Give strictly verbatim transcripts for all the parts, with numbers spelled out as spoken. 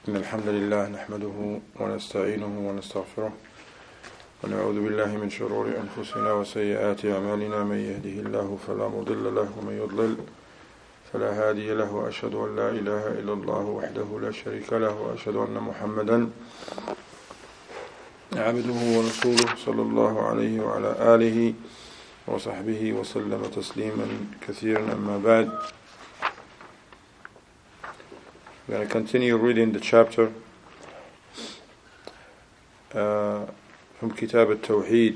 إن الحمد لله نحمده ونستعينه ونستغفره ونعوذ بالله من شرور أنفسنا وسيئات أعمالنا من يهده الله فلا مضل له ومن يضلل فلا هادي له وأشهد أن لا إله إلا الله وحده لا شريك له وأشهد أن محمدا عبده ورسوله صلى الله عليه وعلى آله وصحبه وسلم تسليما كثيرا. أما بعد, we're going to continue reading the chapter uh, from Kitab al-Tawheed.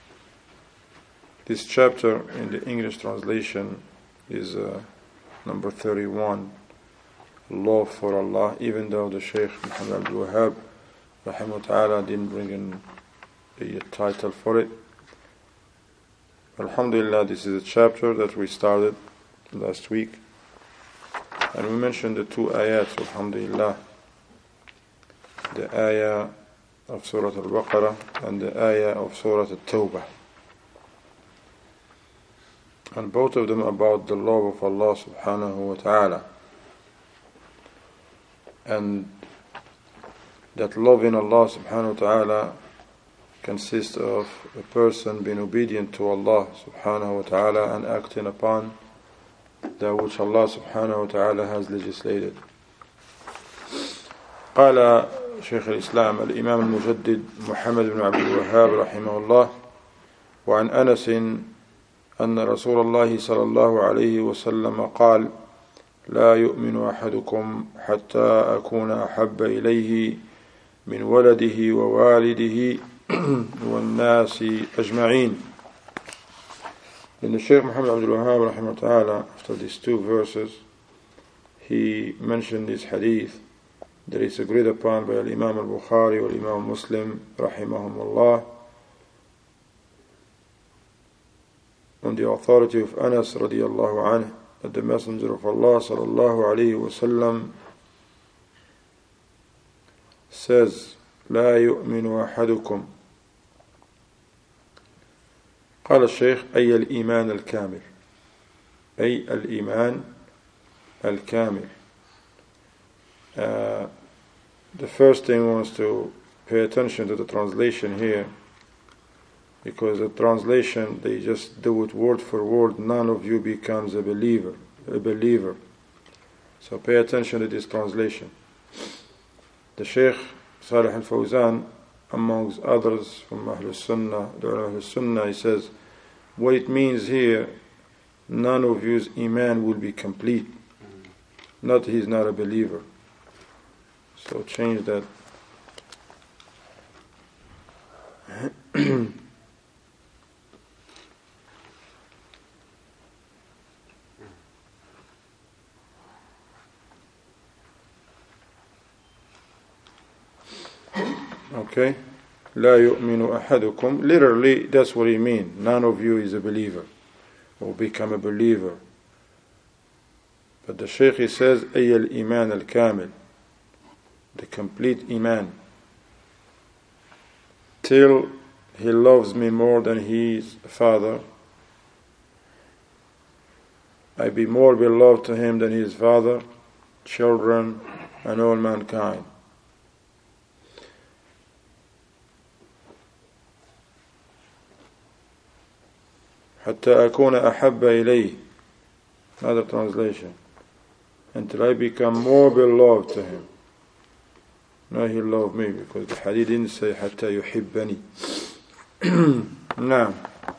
This chapter in the English translation is uh, number thirty-one, Law for Allah, even though the Shaykh Muhammad Abdul Wahhab Rahimahu Ta'ala didn't bring in the title for it. Alhamdulillah, this is a chapter that we started last week. And we mentioned the two ayats, alhamdulillah. The ayah of Surah Al-Baqarah and the ayah of Surah Al-Tawbah. And both of them about the love of Allah subhanahu wa ta'ala. And that love in Allah subhanahu wa ta'ala consists of a person being obedient to Allah subhanahu wa ta'ala and acting upon that which Allah subhanahu wa ta'ala has legislated. قال شيخ الإسلام الإمام المجدد محمد بن عبد الوهاب رحمه الله: وعن أنس أن رسول الله صلى الله عليه وسلم قال: لا يؤمن أحدكم حتى أكون أحب إليه من ولده ووالده والناس أجمعين. In the Shaykh Muhammad Abdul Wahhab Rahimahullah Ta'ala, after these two verses, he mentioned this hadith that is agreed upon by Imam al-Bukhari or Imam Muslim Rahimahumullah on the authority of Anas radiyallahu anhu, that the Messenger of Allah sallallahu alayhi wa sallam says: لا يؤمن أحدكم. قال الشيخ: أي الإيمان الكامل، أي الإيمان الكامل. Uh, the first thing was to pay attention to the translation here, because the translation, they just do it word for word. None of you becomes a believer, a believer. So pay attention to this translation. The Shaykh Salih al-Fawzan, amongst others from Ahlul Sunnah, the Ahlul Sunnah, he says, what it means here, none of you's iman will be complete. Not he's not a believer. So change that. Okay. لا يؤمن أحدكم. Literally, that's what he means. None of you is a believer or become a believer. But the Shaykh, he says, أي الإيمان الكامل, the complete iman, till he loves me more than his father, I be more beloved to him than his father, children, and all mankind. حتى أكون أحب إليه. Another translation. Until I become more beloved to him. No, he loved me, because the hadith didn't say حتى يحبني. نعم.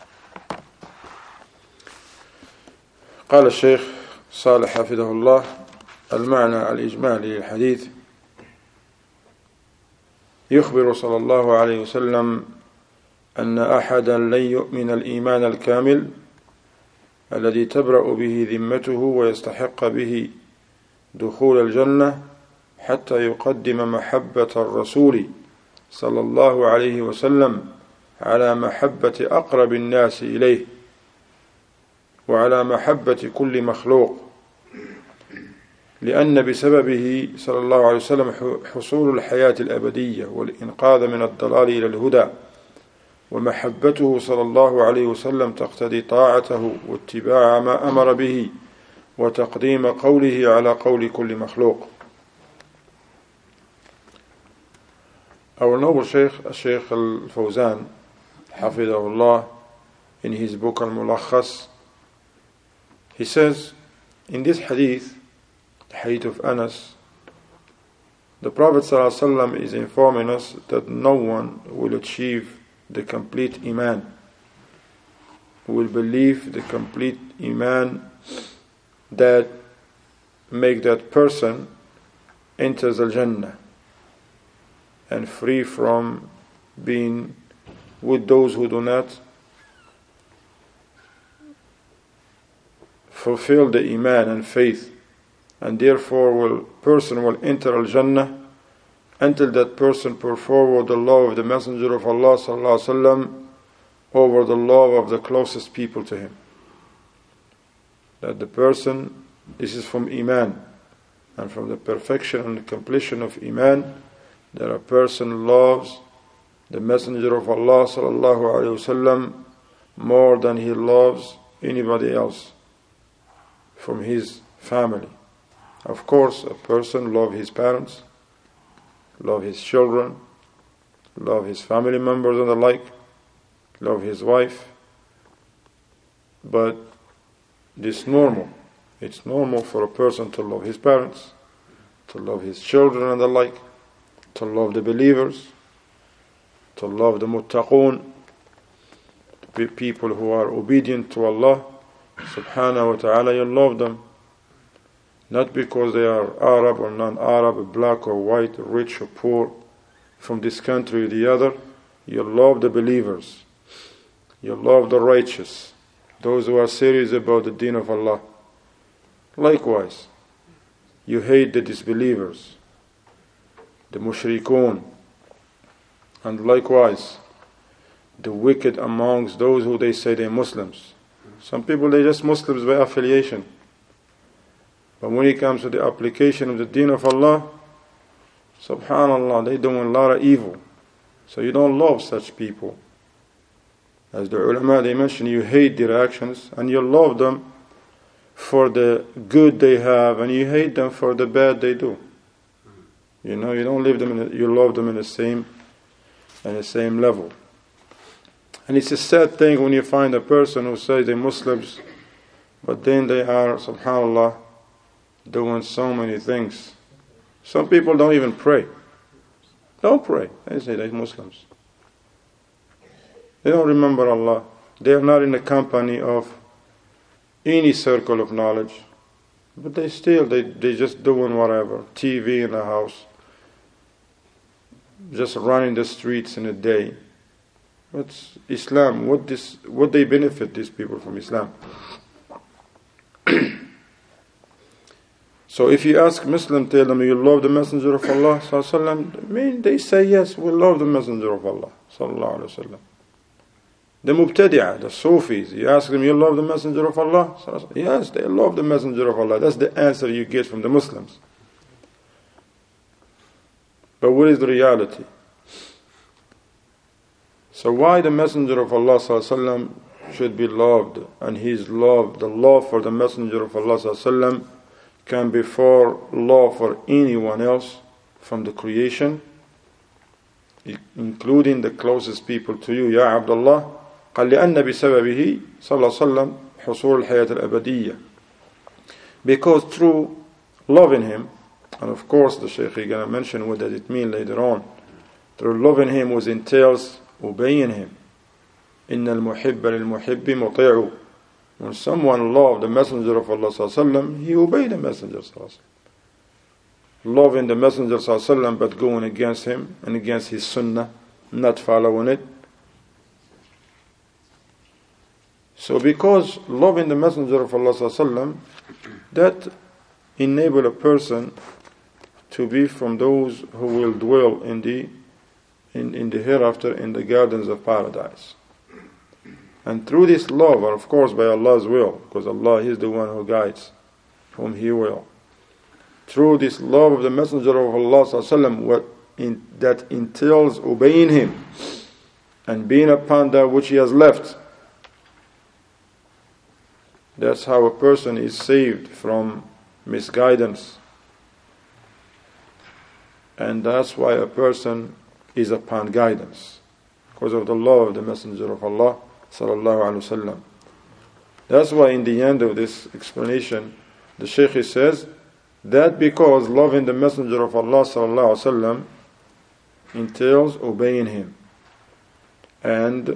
قال الشيخ صالح حفظه الله: المعنى الإجمالي للحديث: يخبر صلى الله عليه وسلم أن أحدا لن يؤمن الإيمان الكامل الذي تبرأ به ذمته ويستحق به دخول الجنة حتى يقدم محبة الرسول صلى الله عليه وسلم على محبة أقرب الناس إليه وعلى محبة كل مخلوق، لأن بسببه صلى الله عليه وسلم حصول الحياة الأبدية والإنقاذ من الضلال إلى الهدى، ومحبته صلى الله عليه وسلم تقتضي طاعته واتباع ما أمر به وتقديم قوله على قول كل مخلوق. Our noble Shaykh, Shaykh Al-Fawzan, Hafidahullah, in his book Al-Mulakhas, he says, in this hadith, the hadith of Anas, the Prophet ﷺ is informing us that no one will achieve the complete Iman, will believe the complete Iman that make that person enters Al-Jannah and free from being with those who do not fulfill the Iman and faith, and therefore will person will enter Al-Jannah until that person put forward the law of the Messenger of Allah sallallahu alaihi wasallam over the law of the closest people to him. That the person, this is from Iman, and from the perfection and the completion of Iman, that a person loves the Messenger of Allah sallallahu alaihi wasallam more than he loves anybody else from his family. Of course, a person loves his parents, love his children, love his family members and the like, love his wife, but this normal. It's normal for a person to love his parents, to love his children and the like, to love the believers, to love the muttaqun, the people who are obedient to Allah subhanahu wa ta'ala. You love them not because they are Arab or non-Arab, black or white, rich or poor, from this country or the other. You love the believers, you love the righteous, those who are serious about the deen of Allah. Likewise, you hate the disbelievers, the mushrikun, and likewise the wicked amongst those who they say they're Muslims. Some people, they're just Muslims by affiliation, but when it comes to the application of the deen of Allah, subhanallah, they're doing a lot of evil. So you don't love such people. As the ulama, they mention, you hate their actions and you love them for the good they have, and you hate them for the bad they do. You know, you don't leave them in a, you love them in the same in the same level. And it's a sad thing when you find a person who says they're Muslims, but then they are, subhanallah, doing so many things. Some people don't even pray. Don't pray. They say they're Muslims. They don't remember Allah. They are not in the company of any circle of knowledge, but they still, they they just doing whatever. T V in the house, just running the streets in a day. What's Islam? What this? What they benefit these people from Islam? So if you ask Muslim, tell them you love the Messenger of Allah sallallahu alaihi wasallam, I mean, they say yes, we love the Messenger of Allah sallallahu alaihi wasallam. The Mubtadi'ah, the Sufis, you ask them, you love the Messenger of Allah? Yes, they love the Messenger of Allah. That's the answer you get from the Muslims. But what is the reality? So why the Messenger of Allah ﷺ should be loved, and his love, the love for the Messenger of Allah ﷺ can be for love for anyone else from the creation, including the closest people to you, Ya Abdullah. قال لأن بسببه صلى الله عليه وسلم حصول الحياة الأبدية. Because through loving him, and of course the Shaykh is going to mention what does it mean later on, through loving him was entails obeying him. إن المحب للمحب مطيع. When someone loved the Messenger of Allah صلى الله عليه وسلم, he obeyed the Messenger صلى الله عليه وسلم. Loving the Messenger صلى الله عليه وسلم but going against him and against his sunnah, not following it. So because loving the Messenger of Allah sallallahu that enable a person to be from those who will dwell in the in, in the hereafter in the gardens of paradise. And through this love, and of course by Allah's will, because Allah is the one who guides whom He will. Through this love of the Messenger of Allah sallallahu what in, that entails obeying Him and being upon that which He has left. That's how a person is saved from misguidance. And that's why a person is upon guidance because of the law of the Messenger of Allah sallallahu alaihi wasallam. That's why in the end of this explanation, the Shaykh says that because loving the Messenger of Allah sallallahu alaihi wasallam entails obeying him and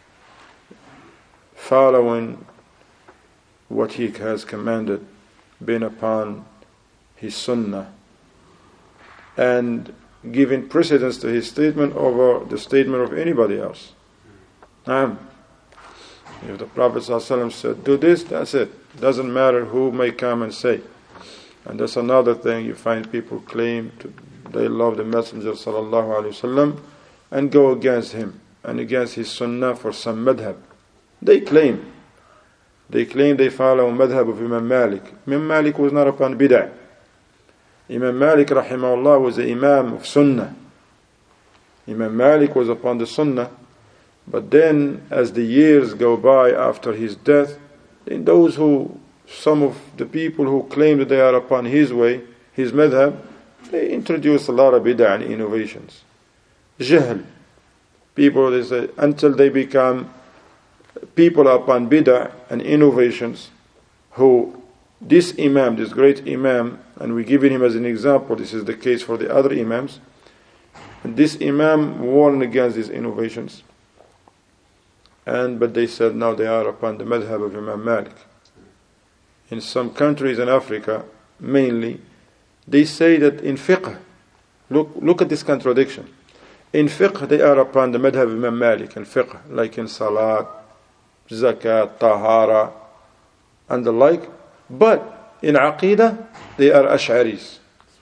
following what he has commanded, being upon his sunnah, and giving precedence to his statement over the statement of anybody else. Um, if the Prophet ﷺ said, do this, that's it. Doesn't matter who may come and say. And that's another thing, you find people claim to, they love the Messenger sallallahu alaihi wasallam and go against him and against his sunnah for some madhab. They claim. They claim they follow madhab of Imam Malik. Imam Malik was not upon bid'ah. Imam Malik rahimahullah was the Imam of Sunnah. Imam Malik was upon the Sunnah. But then as the years go by after his death, then those who, some of the people who claim that they are upon his way, his madhab, they introduce a lot of bid'ah and innovations. Jahl. People, they say, until they become people upon bid'ah and innovations, who this Imam, this great Imam, and we're giving him as an example, this is the case for the other Imams, and this Imam warned against these innovations. And but they said now they are upon the madhab of Imam Malik. In some countries in Africa, mainly, they say that in fiqh, look, look at this contradiction. In fiqh, they are upon the madhab of Imam Malik, in fiqh, like in salat, zakat, tahara, and the like. But in aqidah, they are Ash'aris,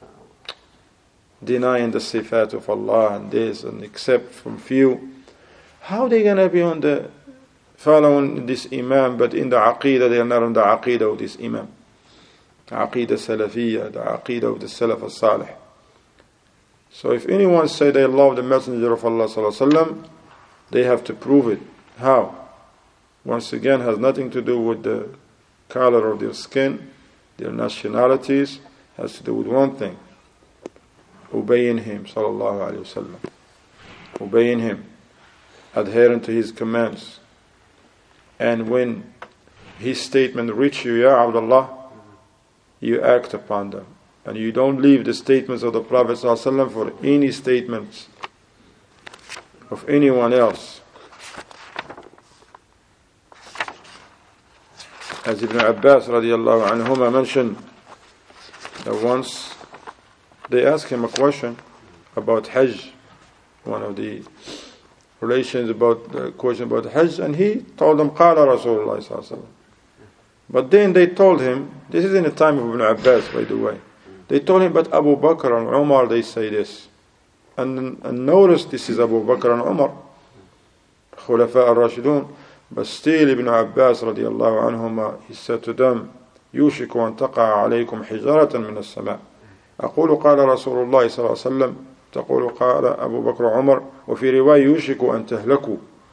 denying the sifat of Allah and this, and except from few. How are they going to be on the following this Imam, but in the aqidah, they are not on the aqidah of this Imam? Aqidah Salafiyya, the aqidah of the Salaf al-Salih. So if anyone say they love the Messenger of Allah sallallahu alaihi wasallam, they have to prove it. How? Once again, has nothing to do with the color of their skin, their nationalities, has to do with one thing: obeying him sallallahu alaihi wasallam, obeying him, adhering to his commands. And when his statement reach you, Ya Abdullah, you act upon them. And you don't leave the statements of the Prophet ﷺ for any statements of anyone else. As Ibn Abbas radiallahu anhuma mentioned that once they asked him a question about Hajj, one of the relations about the question about Hajj, and he told them, Qala Rasulullah sallallahu alaihi wasallam. But then they told him, this is in the time of Ibn Abbas, by the way. They told him, but Abu Bakr and Umar, they say this. And, and notice this is Abu Bakr and Umar, Khulafa al-Rashidun. But still Ibn Abbas radiallahu anhuma, he said to them, يوشك أن تقع عليكم حجارة من السماء أقول قال رسول الله صلى الله عليه وسلم تقول قال أبو بكر عمر وفي رواية يوشك أن تهلكوا.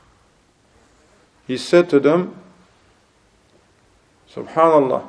He said to them, Subhanallah,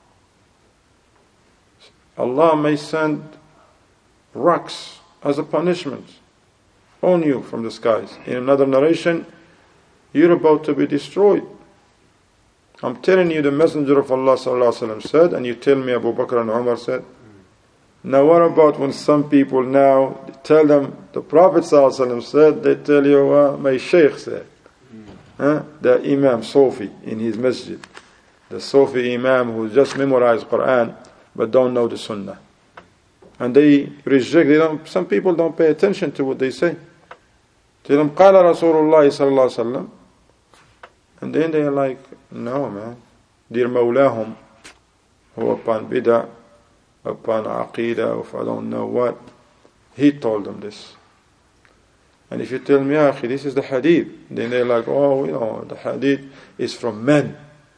Allah may send rocks as a punishment on you from the skies. In another narration, you're about to be destroyed. I'm telling you, the Messenger of Allah sallallahu alaihi wasallam said, and you tell me Abu Bakr and Umar said. Now what about when some people now tell them the Prophet sallallahu alaihi wasallam said, they tell you, uh, my Shaykh said. Huh? The Imam Sufi in his masjid. The Sufi Imam who just memorized Quran but don't know the Sunnah. And they reject, they don't, some people don't pay attention to what they say. Tell them, قال رسول الله صلى الله عليه وسلم. And then they are like, no man, dear Mawlahum, who upon bid'ah, upon aqidah, of I don't know what, he told them this. And if you tell me, Akhi, this is the hadith, then they're like, oh, you know, the hadith is from men.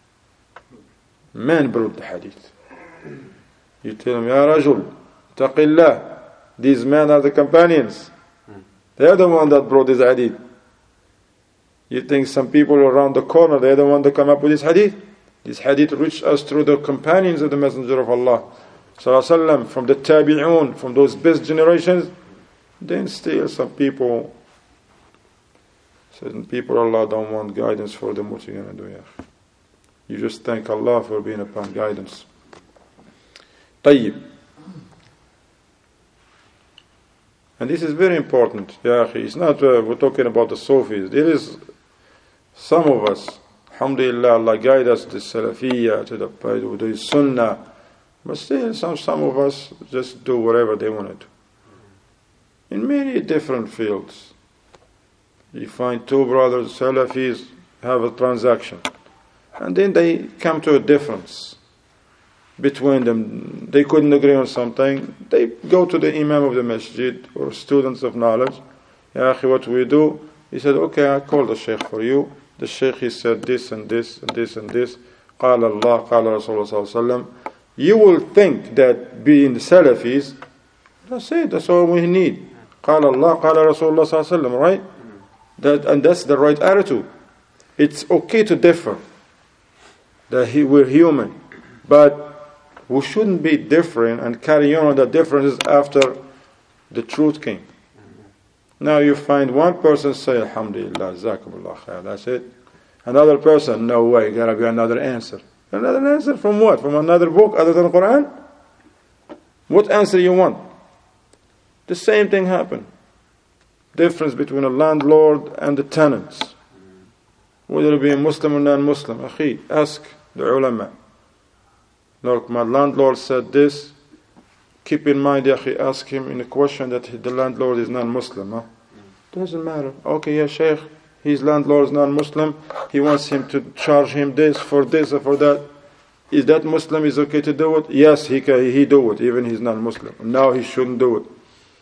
Men brought the hadith. You tell them, Ya Rajul, taqillah, these men are the companions. They are the one that brought this hadith. You think some people around the corner, they are the one that come up with this hadith? This hadith reached us through the companions of the Messenger of Allah sallallahu alaihi wasallam, from the tabi'un, from those best generations. Then still some people, certain people, Allah don't want guidance for them. What you gonna do? Yeah? You just thank Allah for being upon guidance. طيب. And this is very important. Yeah, it's not uh, we're talking about the Sufis. There is some of us, alhamdulillah, Allah guide us to Salafiyya, to the, to the Sunnah. But still, some, some of us just do whatever they want to do. In many different fields. You find two brothers, Salafis, have a transaction. And then they come to a difference between them. They couldn't agree on something. They go to the Imam of the Masjid or students of knowledge. Ya akhi, what we do? He said, okay, I call the Shaykh for you. The Shaykh, he said this and this and this and this. قال Allah, قال Rasulullah صلى الله عليه وسلم. You will think that being Salafis, that's it, that's all we need. قال Allah, قال Rasulullah صلى الله عليه وسلم, right? That, and that's the right attitude. It's okay to differ. That he, we're human. But we shouldn't be different and carry on the differences after the truth came. Now you find one person say, Alhamdulillah, Jazakumullah khair, that's it. Another person, no way, gotta be another answer. Another answer from what? From another book other than the Quran? What answer you want? The same thing happened. Difference between a landlord and the tenants. Whether it be a Muslim or non-Muslim. Akhi, ask the ulama. Look, my landlord said this. Keep in mind, akhi, ask him in a question that the landlord is non-Muslim. Huh? Doesn't matter. Okay, yeah, Shaykh, his landlord is non-Muslim. He wants him to charge him this for this or for that. Is that Muslim? Is okay to do it? Yes, he can, he do it, even he's non-Muslim. No, he shouldn't do it.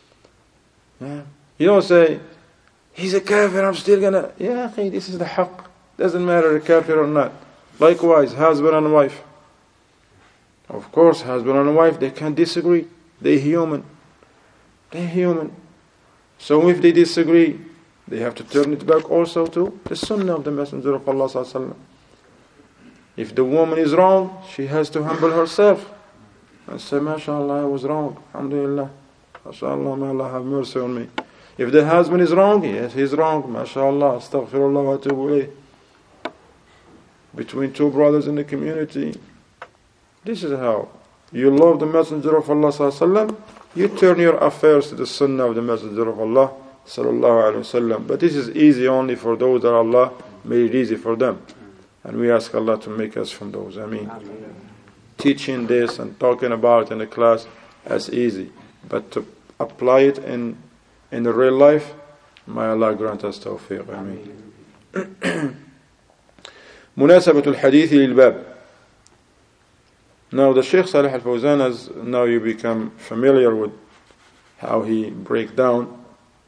Yeah. You don't say, he's a kafir, I'm still gonna... Yeah, akhi, this is the haqq. Doesn't matter, a kafir or not. Likewise, husband and wife. Of course, husband and wife, they can disagree. They're human. They're human. So if they disagree, they have to turn it back also to the sunnah of the Messenger of Allah sallallahu alaihi wasallam. If the woman is wrong, she has to humble herself and say, MashaAllah, I was wrong. Alhamdulillah. MashaAllah, may Allah have mercy on me. If the husband is wrong, yes, he's wrong. MashaAllah, astaghfirullah wa atubu ilayh. Between two brothers in the community, this is how you love the Messenger of Allah sallallahu alaihi wasallam. You turn your affairs to the Sunnah of the Messenger of Allah sallallahu alaihi wasallam. But this is easy only for those that Allah made it easy for them, and we ask Allah to make us from those. I mean, teaching this and talking about it in the class as easy, but to apply it in in the real life, may Allah grant us tawfiq. I mean. مناسبة الحديث للباب. Now the Shaykh Salih Al-Fawzan, as now you become familiar with how he break down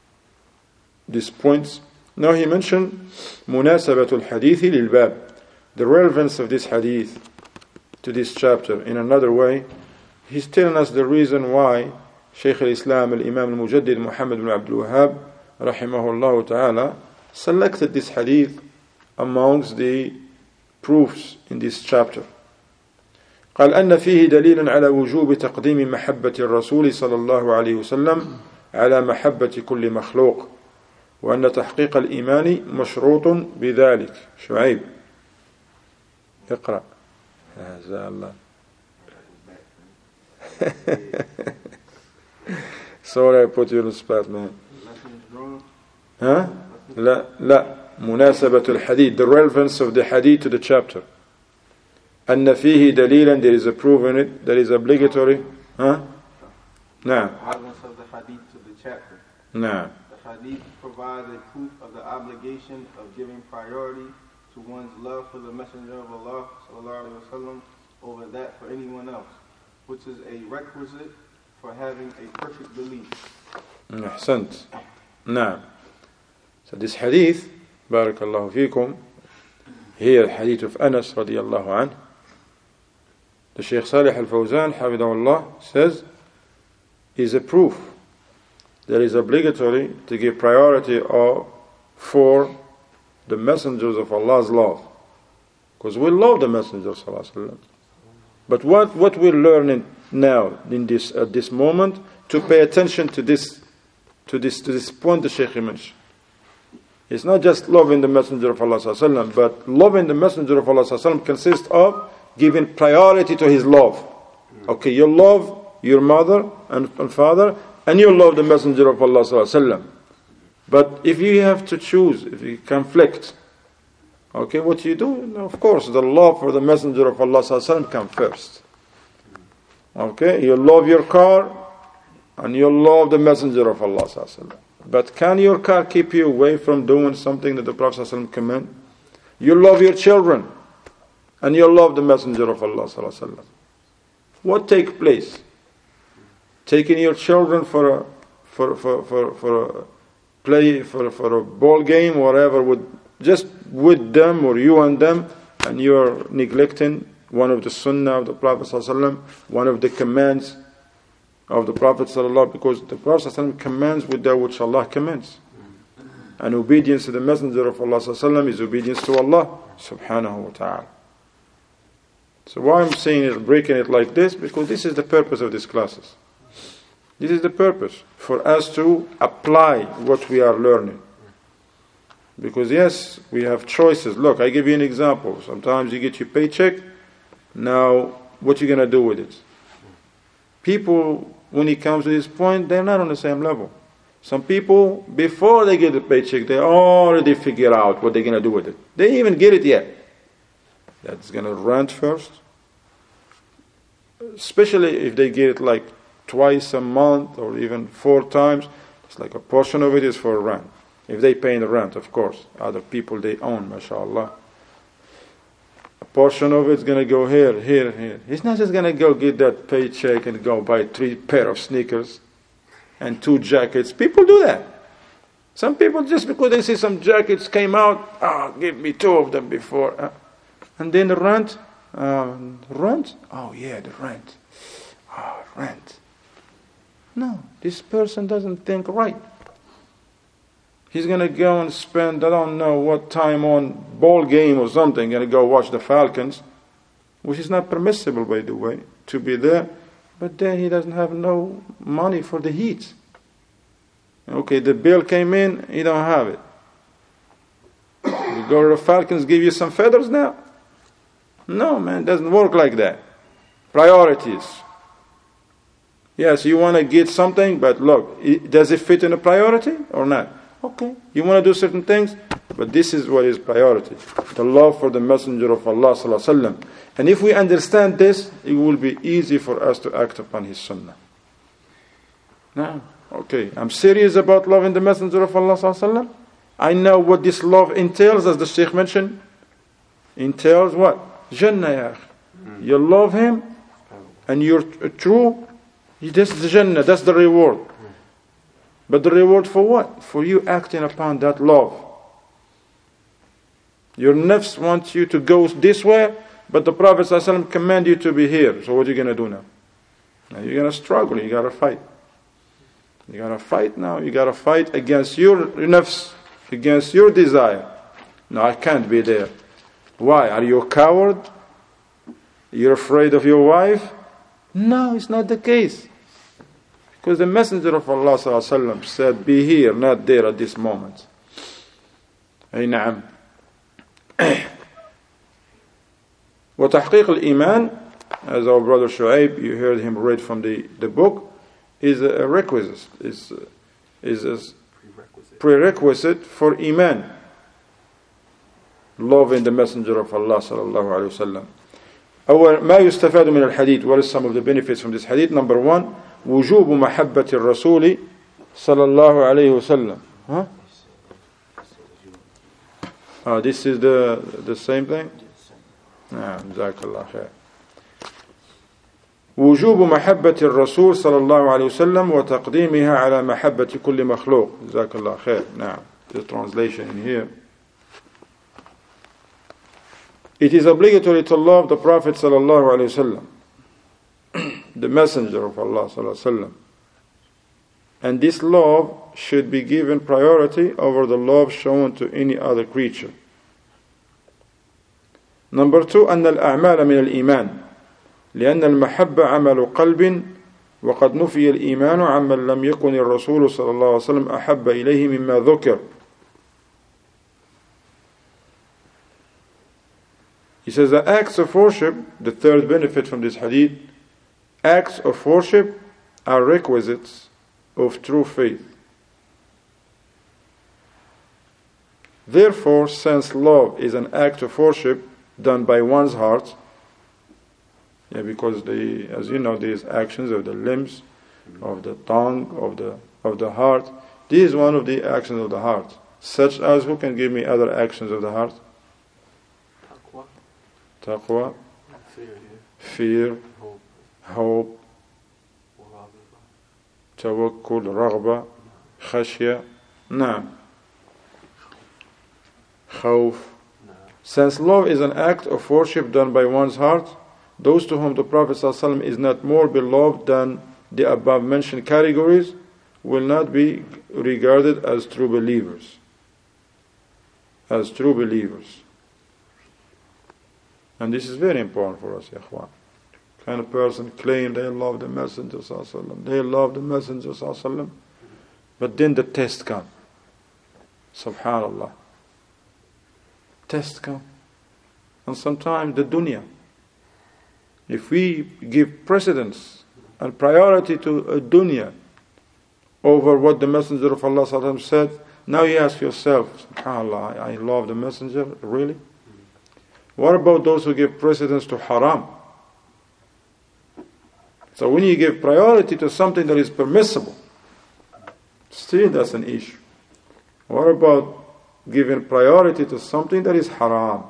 these points. Now he mentioned مناسبة الحديث للباب, the relevance of this hadith to this chapter. In another way, he's telling us the reason why Shaykh al-Islam al-Imam al-Mujaddid Muhammad ibn Abdul Wahhab rahimahullah ta'ala selected this hadith amongst the proofs in this chapter. قال أن فيه دليل على وجوب تقديم محبة الرسول صلى الله عليه وسلم على محبة كل مخلوق وأن تحقيق الإيمان مشروط بذلك. شعيب اقرأ. هذا الله. Sorry I put you on the spot, man. Huh? لا لا مناسبة الحديث, the relevance of the hadith to the chapter. أن فيه دليلا, there is a proof in it, that is obligatory. Huh? نعم. Relevance of the hadith to the chapter. نعم. The hadith provides a proof of the obligation of giving priority to one's love for the Messenger of Allah sallallahu alaihi wasallam over that for anyone else, which is a requisite for having a perfect belief. أحسنت. نعم. So this hadith, بارك الله فيكم, here hadith of Anas رضي الله عنه. The Shaykh Salih Al-Fawzan حفظه says is a proof that is obligatory to give priority or for the messengers of Allah's love, because we love the messengers of Allah. But what what we're learning now in this at this moment, to pay attention to this to this to this point the Shaykh mentioned. It's not just loving the Messenger of Allah sallallahu alaihi wasallam, but loving the Messenger of Allah sallallahu alaihi wasallam consists of giving priority to his love. Okay, you love your mother and, and father, and you love the Messenger of Allah sallallahu alaihi wasallam. But if you have to choose, if you conflict, okay, what you do? Of course, the love for the Messenger of Allah sallallahu alaihi wasallam comes first. Okay, you love your car, and you love the Messenger of Allah sallallahu alaihi wasallam. But can your car keep you away from doing something that the Prophet sallallahu alaihi wasallam commanded? You love your children, and you love the Messenger of Allah sallallahu alaihi wasallam. What takes place? Taking your children for a for for for for a play for for a ball game, whatever, with just with them or you and them, and you are neglecting one of the sunnah of the Prophet sallallahu alaihi wasallam, one of the commands of the Prophet sallallahu, because the Prophet sallallahu commands with that which Allah commands, and obedience to the Messenger of Allah sallallahu is obedience to Allah subhanahu wa ta'ala. So why I'm saying it, breaking it like this, because this is the purpose of these classes. This is the purpose, for us to apply what we are learning. Because yes, we have choices. Look, I give you an example. Sometimes you get your paycheck. Now, what you going to do with it? People, when it comes to this point, they're not on the same level. Some people, before they get the paycheck, they already figure out what they're going to do with it. They didn't even get it yet. That's going to rent first. Especially if they get it like twice a month or even four times. It's like a portion of it is for rent. If they pay the rent, of course. Other people they own, mashallah. A portion of it's going to go here, here, here. He's not just going to go get that paycheck and go buy three pair of sneakers and two jackets. People do that. Some people, just because they see some jackets came out, oh, give me two of them before. Uh, and then the rent. Uh, rent? Oh, yeah, the rent. Oh, rent. No, this person doesn't think right. He's going to go and spend, I don't know what time on ball game or something, going to go watch the Falcons, which is not permissible, by the way, to be there. But then he doesn't have no money for the heat. Okay, the bill came in, he don't have it. You go to the Falcons, give you some feathers now? No, man, it doesn't work like that. Priorities. Yes, you want to get something, but look, does it fit in a priority or not? Okay, you want to do certain things, but this is what is priority. The love for the Messenger of Allah sallallahu alaihi wasallam. And if we understand this, it will be easy for us to act upon His Sunnah. Now, okay, I'm serious about loving the Messenger of Allah sallallahu alaihi wasallam. I know what this love entails, as the Shaykh mentioned. Entails what? Jannah, ya akhi. You love Him, and you're true. This is the Jannah, that's the reward. But the reward for what? For you acting upon that love. Your nafs wants you to go this way, but the Prophet ﷺ command you to be here. So what are you going to do now? Now you're going to struggle, you got to fight. You got to fight now, you got to fight against your nafs, against your desire. No, I can't be there. Why? Are you a coward? You're afraid of your wife? No, it's not the case. Because the Messenger of Allah ﷺ said, be here, not there at this moment. Ay na'am. وتحقيق الإيمان, as our brother Shu'aib, you heard him read from the, the book, is a requisite, is, is a prerequisite. prerequisite for Iman. Loving the Messenger of Allah sallallahu alayhi wa sallam. أول ما يستفاد من الحديث. What is some of the benefits from this hadith? Number one, وجوب محبة الرسول صلى الله عليه وسلم. Huh? Oh, this is the the same thing? نعم جزاك الله خير. وجوب محبة الرسول صلى الله عليه وسلم وتقديمها على محبة كل مخلوق. جزاك الله خير. نعم. The translation in here. It is obligatory to love the Prophet صلى الله عليه وسلم, the Messenger of Allah صلى الله عليه وسلم. And this love should be given priority over the love shown to any other creature. Number two, أن الأعمال من الإيمان لأن المحبة عمل قلب وقد نفي الإيمان عمن لم يكن الرسول صلى الله عليه وسلم أحب إليه مما ذكر. He says the acts of worship, the third benefit from this hadith, acts of worship are requisites of true faith. Therefore, since love is an act of worship done by one's heart, yeah, because the, as you know, these actions of the limbs, of the tongue, of the of the heart, this is one of the actions of the heart. Such as, who can give me other actions of the heart? Taqwa. Taqwa. Fear. Fear. Hope. Hope. Tawakkul. Raghba. Khashya. Naam. Khawf. Since love is an act of worship done by one's heart, those to whom the Prophet ﷺ is not more beloved than the above mentioned categories will not be regarded as true believers. As true believers. And this is very important for us, Ikhwan. Kind of person claim they love the Messenger ﷺ, they love the Messenger ﷺ, but then the test comes. Subhanallah. Test comes. And sometimes the dunya. If we give precedence and priority to a dunya over what the Messenger of Allah ﷺ said, now you ask yourself, subhanAllah, I love the Messenger, really? What about those who give precedence to haram? So when you give priority to something that is permissible, still that's an issue. What about giving priority to something that is haram?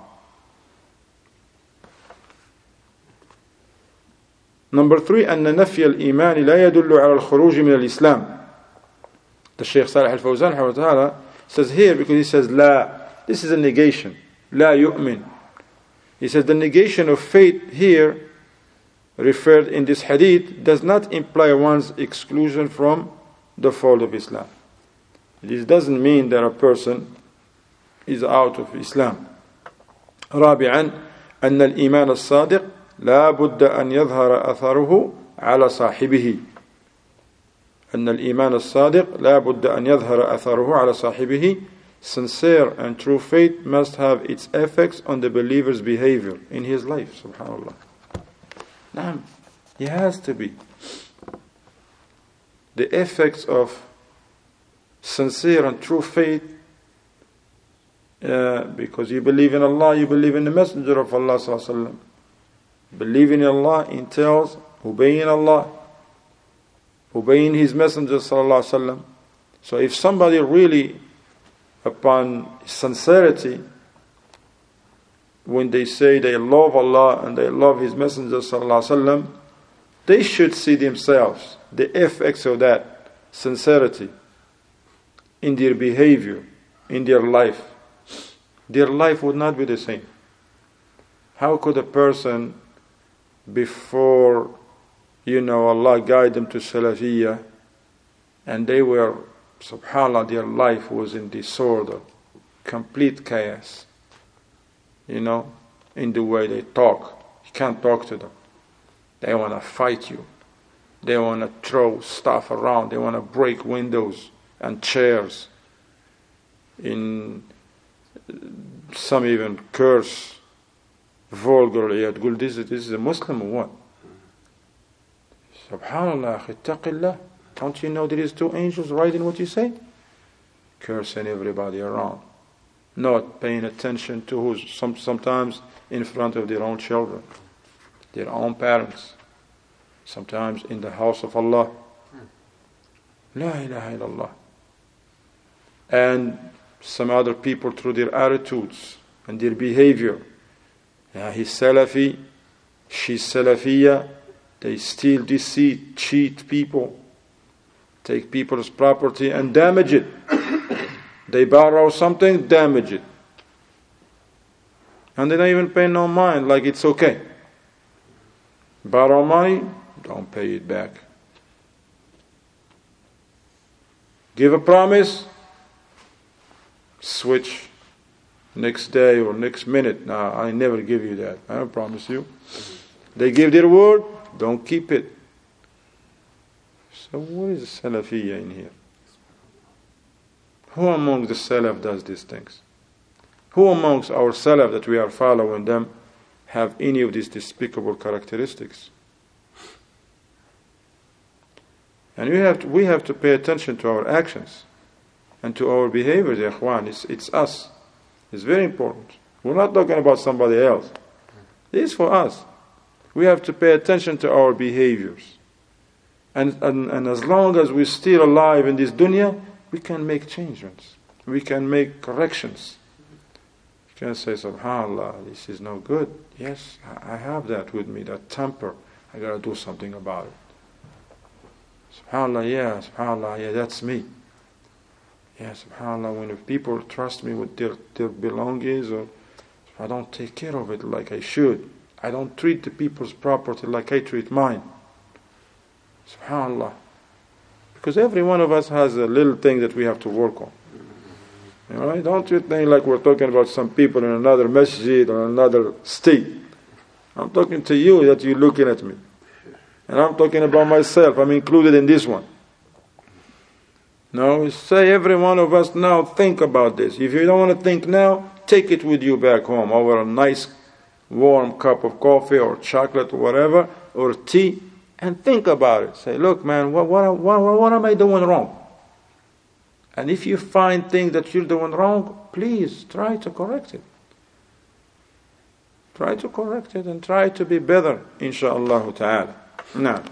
Number three, أن نفي الإيمان لا يدل على الخروج من الإسلام. The Shaykh Salih al-Fawzan says here, because he says لا, this is a negation. لا يؤمن. He says the negation of faith here referred in this hadith does not imply one's exclusion from the fold of Islam. This doesn't mean that a person is out of Islam. رابعا أن الإيمان الصادق لا بد أن يظهر أثره على صاحبه. أن الإيمان الصادق لا بد أن يظهر أثره على صاحبه. Sincere and true faith must have its effects on the believer's behavior in his life. Subhanallah. Naam, it has to be. The effects of sincere and true faith, uh, because you believe in Allah, you believe in the Messenger of Allah sallallahu alaihi wasallam. Believing in Allah entails obeying Allah, obeying His Messenger sallallahu alaihi wasallam. So if somebody really, upon sincerity, when they say they love Allah and they love His Messenger sallallahu alaihi wasallam, they should see themselves, the effects of that sincerity in their behavior, in their life. Their life would not be the same. How could a person, before, you know, Allah guide them to Salafiyah, and they were, subhanAllah, their life was in disorder, complete chaos, you know, in the way they talk. You can't talk to them. They want to fight you. They want to throw stuff around. They want to break windows and chairs. In some even curse vulgarly. This is, this is a Muslim or what? Subhanallah, ittaqillah. Don't you know there is two angels writing what you say? Cursing everybody around. Not paying attention to who's some, sometimes in front of their own children, their own parents, sometimes in the house of Allah. La ilaha illallah. And some other people through their attitudes and their behavior. Yeah, he's Salafi, she's Salafiyya. They steal, deceit, cheat people, take people's property and damage it. They borrow something, damage it. And they don't even pay no mind, like it's okay. Borrow money, don't pay it back. Give a promise, switch next day or next minute. No, I never give you that. I don't promise you. They give their word, don't keep it. So what is Salafiyya in here? Who among the Salaf does these things? Who amongst our Salaf that we are following them have any of these despicable characteristics? And we have to, we have to pay attention to our actions and to our behaviors, ya ikhwan. It's, it's us. It's very important. We're not talking about somebody else. This is for us. We have to pay attention to our behaviors. And, and, and as long as we're still alive in this dunya, we can make changements. We can make corrections. You can say, SubhanAllah, this is no good. Yes, I have that with me, that temper. I got to do something about it. SubhanAllah, yeah, SubhanAllah, yeah, that's me. Yeah, SubhanAllah, when if people trust me with their, their belongings, or I don't take care of it like I should. I don't treat the people's property like I treat mine. SubhanAllah. Because every one of us has a little thing that we have to work on. You know, don't you think like we're talking about some people in another masjid or another state. I'm talking to you that you're looking at me. And I'm talking about myself. I'm included in this one. No, say every one of us now think about this. If you don't want to think now, take it with you back home over a nice warm cup of coffee or chocolate or whatever, or tea, and think about it. Say, look man, what, what, what, what am I doing wrong? And if you find things that you're doing wrong, please try to correct it. Try to correct it and try to be better, insha'Allah ta'ala. Now.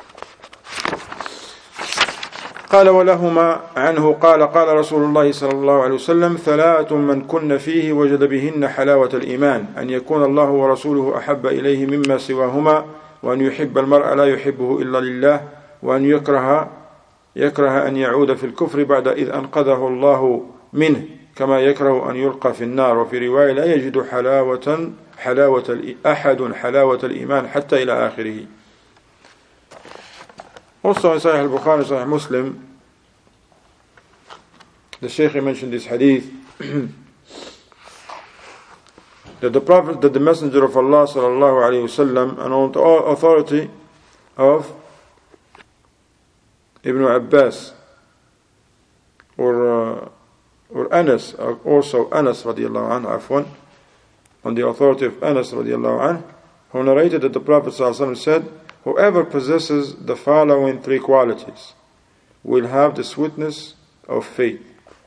قال ولهما عنه قال قال رسول الله صلى الله عليه وسلم ثلاث من كن فيه وجد بهن حلاوة الإيمان أن يكون الله ورسوله أحب إليه مما سواهما وأن يحب المرء لا يحبه إلا لله وأن يكره يكره أن يعود في الكفر بعد إذ أنقذه الله منه كما يكره أن يلقى في النار وفي رواية لا يجد حلاوة حلاوة أحد حلاوة الإيمان حتى إلى آخره. Also in Sahih al-Bukhari, Sahih Muslim, the Shaykh mentioned this hadith that the Prophet, that the Messenger of Allah sallallahu alayhi wasallam, and on the authority of Ibn Abbas or uh, or Anas, also Anas radiallahu anhu, afwan, on the authority of Anas radiallahu anhu, who narrated that the Prophet sallallahu alayhi wasallam said, whoever possesses the following three qualities will have the sweetness of faith.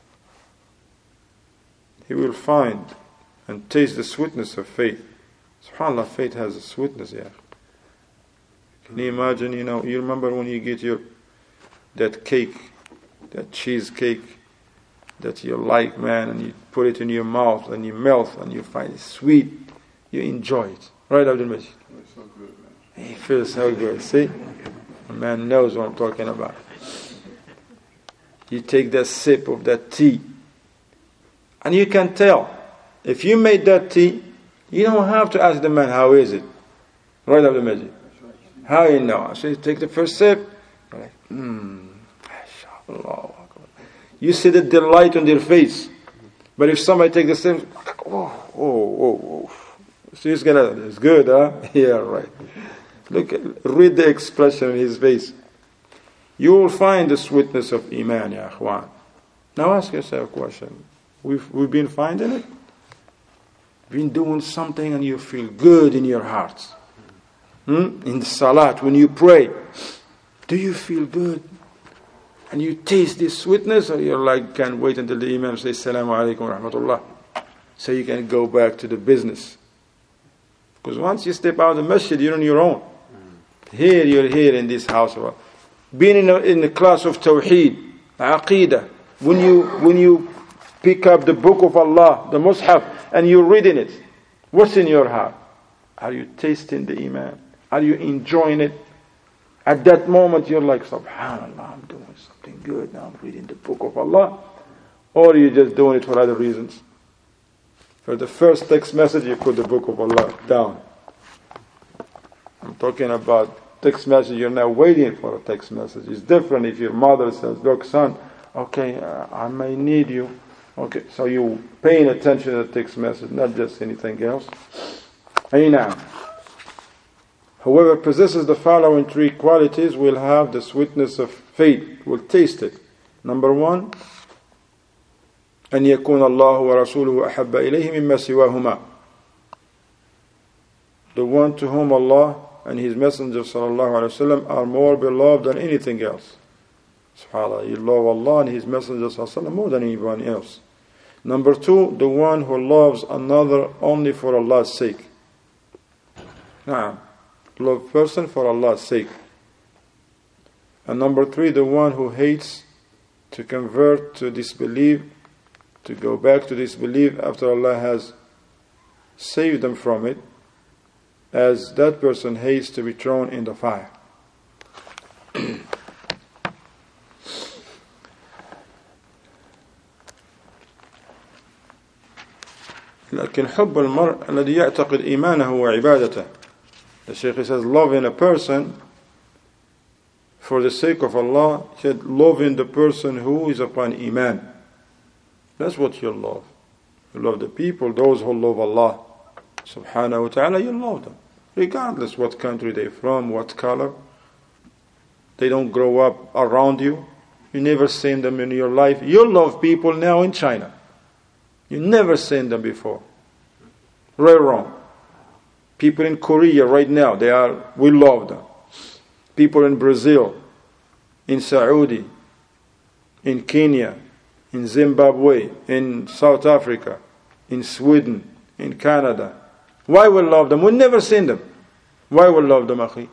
He will find and taste the sweetness of faith. SubhanAllah, faith has a sweetness, yeah. Can you imagine, you know, you remember when you get your, that cake, that cheesecake that you like, man, and you put it in your mouth and you melt and you find it sweet, you enjoy it. Right, Abdul Majid? It's so good, man. It feels so good. See? A man knows what I'm talking about. You take that sip of that tea, and you can tell. If you made that tea, you don't have to ask the man, how is it? Right after the magic. How you know? So you take the first sip, you're like, mmm, mashallah. You see the delight on their face. But if somebody takes the sip, oh, oh, oh, oh. So he's gonna, it's good, huh? Yeah, right. Look, read the expression in his face. You will find the sweetness of Iman, ya akhwan. Now ask yourself a question. We've, we've been finding it? Been doing something and you feel good in your heart. Hmm? In the salat, when you pray, do you feel good? And you taste this sweetness, or you're like, can't wait until the Imam says, Assalamu alaikum wa rahmatullah. So you can go back to the business. Because once you step out of the masjid, you're on your own. Here, you're here in this house. Being in, a, in the class of Tawheed, Aqidah, when you, when you pick up the book of Allah, the Mus'haf, and you're reading it, what's in your heart? Are you tasting the Iman? Are you enjoying it? At that moment, you're like, SubhanAllah, I'm doing something good. Now I'm reading the book of Allah. Or you're just doing it for other reasons. For the first text message, you put the book of Allah down. I'm talking about text message. You're now waiting for a text message. It's different if your mother says, look, son, okay, uh, I may need you. Okay, so you're paying attention to the text message, not just anything else. Hey now. Whoever possesses the following three qualities will have the sweetness of faith will taste it. Number one, أن يكون الله ورسوله أحب إليه مما سواهما. The one to whom Allah and His Messenger sallallahu alaihi wasallam are more beloved than anything else. SubhanAllah, you love Allah and His Messenger sallallahu alaihi wasallam more than anyone else. Number two, the one who loves another only for Allah's sake. Nah, love person for Allah's sake. And number three, the one who hates to convert to disbelief, to go back to disbelief after Allah has saved them from it, as that person hates to be thrown in the fire. لكن حب المرء الذي يعتقد إيمانه وعبادته. The Shaykh says, loving a person for the sake of Allah, he said, loving the person who is upon Iman. That's what you love. You love the people, those who love Allah subhanahu wa ta'ala, you love them. Regardless what country they're from, what color. They don't grow up around you. You never seen them in your life. You love people now in China. You never seen them before. Right or wrong? People in Korea right now, they are, we love them. People in Brazil, in Saudi, in Kenya, in Zimbabwe, in South Africa, in Sweden, in Canada. Why we love them? We never seen them. Why we love them, akhi?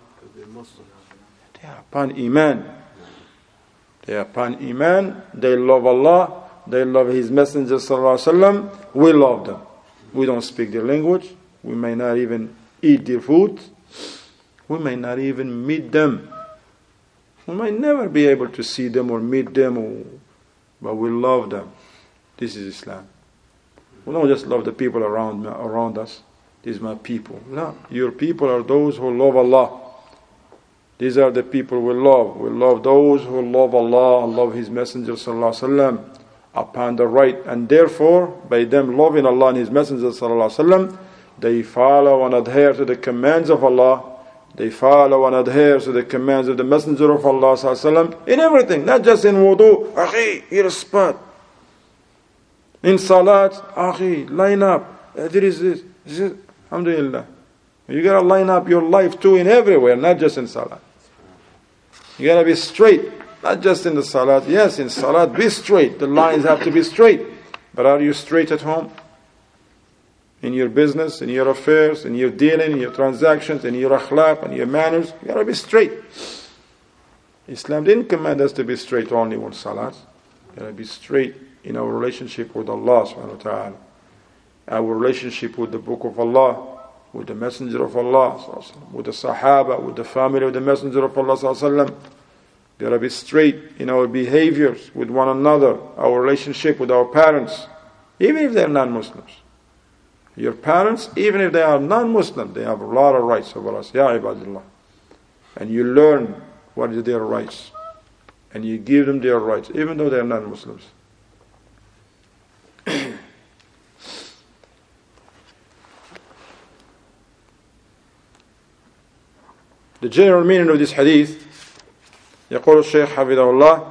They are upon Iman. They are upon Iman. They love Allah. They love His Messenger sallallahu alaihi wasallam. We love them. We don't speak their language. We may not even eat their food. We may not even meet them. We might never be able to see them or meet them, or, but we love them. This is Islam. We don't just love the people around around us. These are my people. No, your people are those who love Allah. These are the people we love. We love those who love Allah and love His Messenger sallallahu alaihi wasallam upon the right, and therefore by them loving Allah and His Messenger sallallahu alaihi wasallam, they follow and adhere to the commands of Allah. They follow and adhere to the commands of the Messenger of Allah sallallahu alaihi wasallam in everything, not just in wudu. Akhi, here a spot. In salat, akhi, line up. Uh, there is this. this is, alhamdulillah. You gotta line up your life too in everywhere, not just in salat. You gotta be straight, not just in the salat. Yes, in salat, be straight. The lines have to be straight. But are you straight at home? In your business, in your affairs, in your dealing, in your transactions, in your akhlaq, and your manners, you gotta be straight. Islam didn't command us to be straight only with salat. You gotta be straight in our relationship with Allah subhanahu wa ta'ala. Our relationship with the Book of Allah, with the Messenger of Allah, with the Sahaba, with the family of the Messenger of Allah. We gotta be straight in our behaviors with one another, our relationship with our parents, even if they're non-Muslims. Your parents, even if they are non-Muslim, they have a lot of rights over us. Ya ibadillah. And you learn what are their rights. And you give them their rights, even though they are non-Muslims. The general meaning of this hadith, يقول الشيخ حفظه الله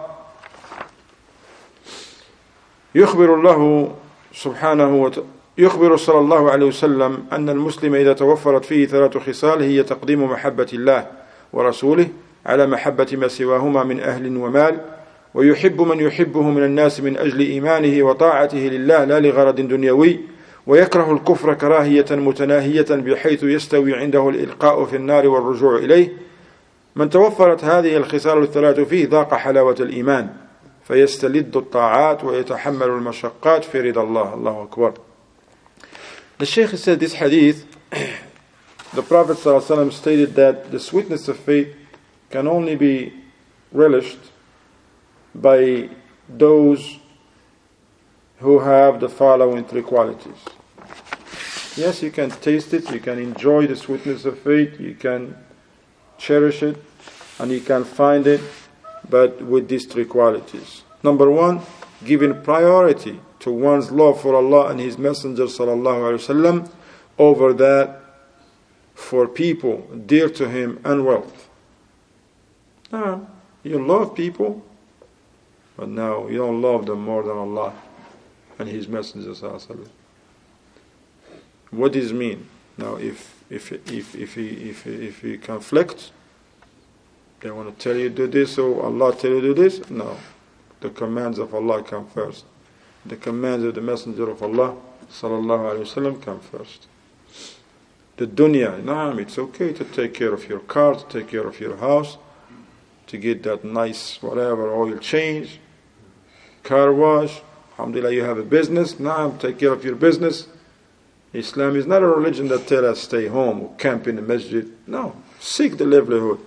يخبر الله سبحانه وتعالى يخبر صلى الله عليه وسلم أن المسلم إذا توفرت فيه ثلاث خصال هي تقديم محبة الله ورسوله على محبة ما سواهما من أهل ومال ويحب من يحبه من الناس من أجل إيمانه وطاعته لله لا لغرض دنيوي ويكره الكفر كراهية متناهية بحيث يستوي عنده الإلقاء في النار والرجوع إليه. من توفرت هذه الخصال الثلاث فيه ذاق حلاوة الإيمان فيستلذ الطاعات ويتحمل المشقات في رضا الله. الله أكبر. The Shaykh said this hadith, the Prophet ﷺ stated that the sweetness of faith can only be relished by those who have the following three qualities. Yes, you can taste it, you can enjoy the sweetness of faith, you can cherish it, and you can find it, but with these three qualities. Number one, giving priority to one's love for Allah and His Messenger sallallahu alaihi wasallam over that for people dear to him and wealth. Uh, You love people, but now you don't love them more than Allah and His Messenger sallallahu alaihi wasallam. What does it mean? Now, if if if if he if if he conflicts, they want to tell you do this, so Allah tell you do this. No, the commands of Allah come first. The commands of the Messenger of Allah sallallahu alaihi wasallam come first. The dunya, naam, it's okay to take care of your car, to take care of your house, to get that nice whatever oil change, car wash. Alhamdulillah, you have a business. Naam, take care of your business. Islam is not a religion that tells us stay home or camp in the masjid. No, seek the livelihood.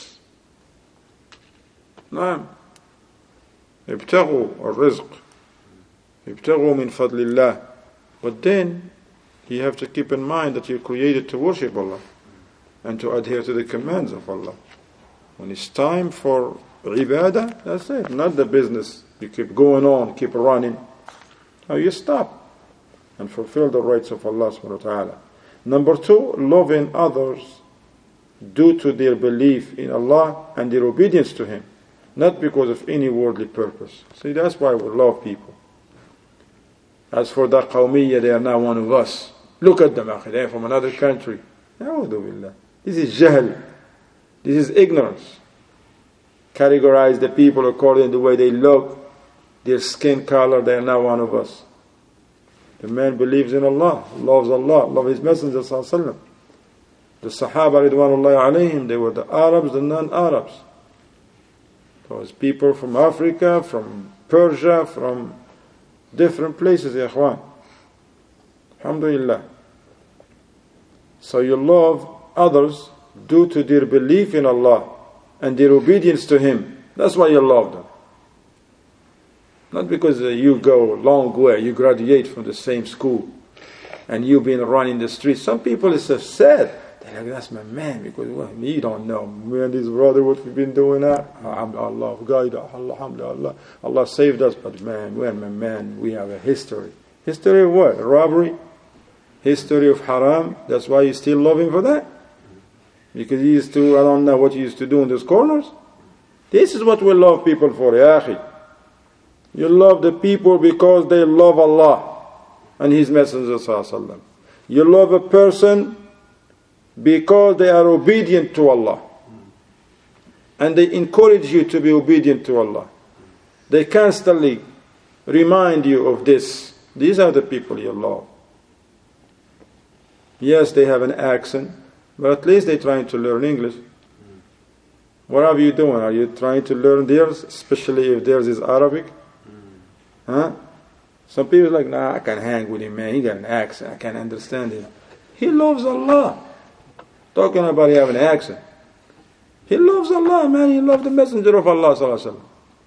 نعم ابتغوا الرزق ابتغوا من فضل الله. But then you have to keep in mind that you're created to worship Allah and to adhere to the commands of Allah. When it's time for ibadah, that's it, not the business. You keep going on, keep running. Now you stop and fulfill the rights of Allah subhanahu wa ta'ala. Number two, loving others due to their belief in Allah and their obedience to Him, not because of any worldly purpose. See, that's why we love people. As for the qawmiyya, they are not one of us. Look at them, akhi, they are from another country. A'udhu billah. This is jahl. This is ignorance. Categorize the people according to the way they look, their skin color, they are not one of us. The man believes in Allah, loves Allah, loves His Messenger sallallahu alaihi wasallam. The Sahaba ridwanullahi alayhim, they were the Arabs, the non-Arabs. Those people from Africa, from Persia, from different places, ya ikhwan. Alhamdulillah. So you love others due to their belief in Allah and their obedience to Him. That's why you love them. Not because uh, you go a long way, you graduate from the same school, and you've been running the streets. Some people are so sad. They're like, that's my man, because well, you don't know. Me and his brother, what we've been doing that. Allah, guide, alhamdulillah. Allah saved us, but man, we're my man. We have a history. History of what? Robbery? History of haram? That's why you still love him for that? Because he used to, I don't know what he used to do in those corners. This is what we love people for, ya akhi. You love the people because they love Allah and His Messenger sallallahu alaihi wasallam. You love a person because they are obedient to Allah. And they encourage you to be obedient to Allah. They constantly remind you of this. These are the people you love. Yes, they have an accent, but at least they're trying to learn English. What are you doing? Are you trying to learn theirs, especially if theirs is Arabic? Huh? Some people are like, nah, I can't hang with him, man. He got an accent. I can't understand him. He loves Allah. Talking about he have an accent. He loves Allah, man. He loves the Messenger of Allah sallallahu alaihi wasallam.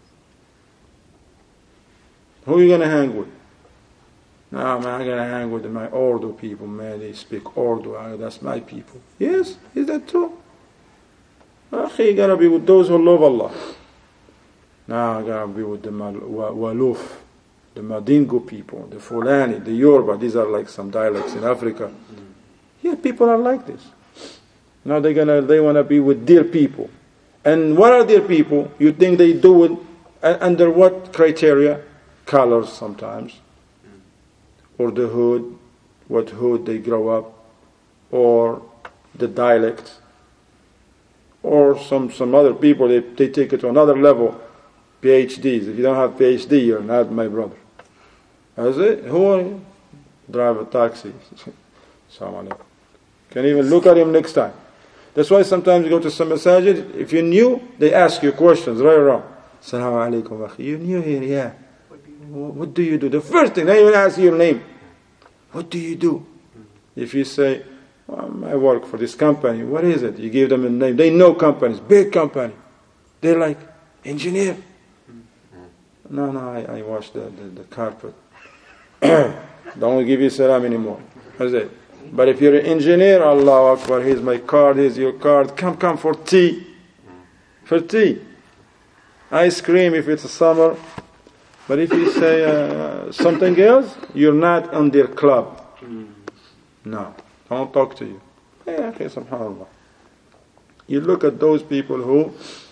Who are you going to hang with? Nah, man, I'm going to hang with my Urdu people, man. They speak Urdu. That's my people. Yes, is that true? Akhi, you got to be with those who love Allah. Nah, I got to be with the Waluf, the Madingo people, the Fulani, the Yoruba. These are like some dialects in Africa. Yeah, people are like this. Now they're gonna, they want to be with their people. And what are their people? You think they do it under what criteria? Colors sometimes. Or the hood, what hood they grow up. Or the dialect. Or some, some other people, they, they take it to another level. P H Ds. If you don't have P H D, you're not my brother. That's it. Who are you? Drive a taxi. Assalamu alaikum. Can even look at him next time. That's why sometimes you go to some masajid, if you're new, they ask you questions, right or wrong. Assalamu alaikum, akhi. You're new here, yeah. What do you do? The first thing, they even ask you your name. What do you do? If you say, well, I work for this company, what is it? You give them a name. They know companies, big company. They're like, engineer. No, no, I, I wash the, the, the carpet. Don't give you salam anymore. That's it. But if you're an engineer, Allahu Akbar, here's my card, here's your card. Come, come for tea. For tea. Ice cream if it's a summer. But if you say uh, something else, you're not on their club. No, don't talk to you. Yeah, okay, subhanAllah. You look at those people who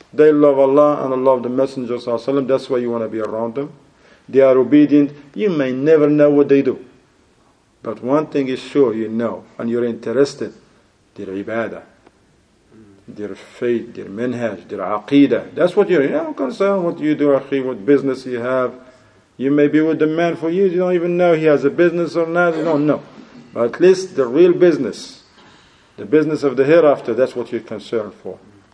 They love Allah and love the Messenger sallallahu alaihi wasallam. That's why you want to be around them. They are obedient. You may never know what they do. But one thing is sure, you know, and you're interested. Their ibadah, their faith, their manhaj, their aqidah. That's what you're, you know, concerned what you do, akhi, what business you have. You may be with the man for years, you don't even know he has a business or not, you don't know. But at least the real business, the business of the hereafter, that's what you're concerned for.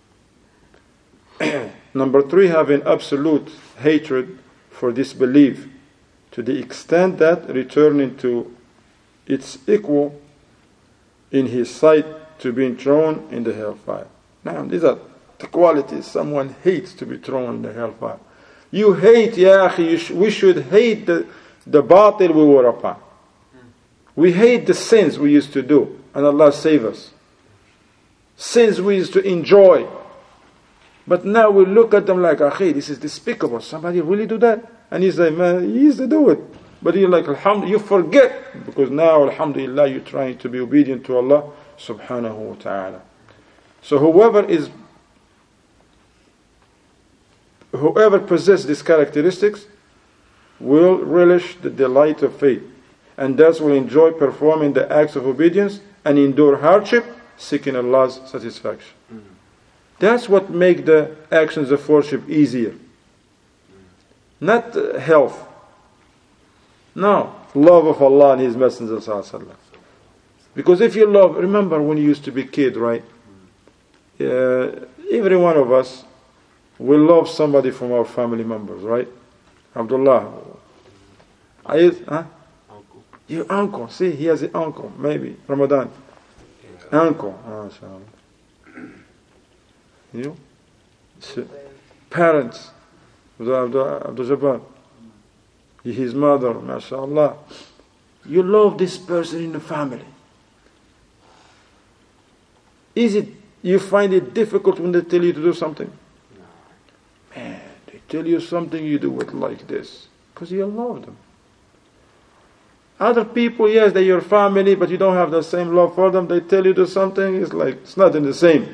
Number three, having absolute hatred for disbelief to the extent that returning to its equal in his sight to being thrown in the hellfire. Now, these are the qualities someone hates to be thrown in the hellfire. You hate, ya akhi, you sh- we should hate the, the batil we were upon. We hate the sins we used to do, and Allah save us. Sins we used to enjoy. But now we look at them like, akhi, this is despicable. Somebody really do that? And you say, man, he used to do it. But you're like, alhamdulillah, you forget. Because now, alhamdulillah, you're trying to be obedient to Allah subhanahu wa ta'ala. So whoever is, whoever possesses these characteristics will relish the delight of faith. And thus will enjoy performing the acts of obedience and endure hardship, seeking Allah's satisfaction. Mm-hmm. That's what makes the actions of worship easier. Mm-hmm. Not uh, health. No, love of Allah and His Messenger sallallahu alaihi wasallam. Because if you love, remember when you used to be a kid, right? Uh, every one of us will love somebody from our family members, right? Abdullah. Are you, huh? Uncle. Your uncle. See, he has an uncle. Maybe. Ramadan. Yeah. Uncle. MashaAllah. You? So, parents. Abdul Jabbar. His mother. MashaAllah. You love this person in the family. Is it, you find it difficult when they tell you to do something? No. Man, they tell you something, you do it like this. Because you love them. Other people, yes, they're your family, but you don't have the same love for them. They tell you to do something, it's like, it's not in the same.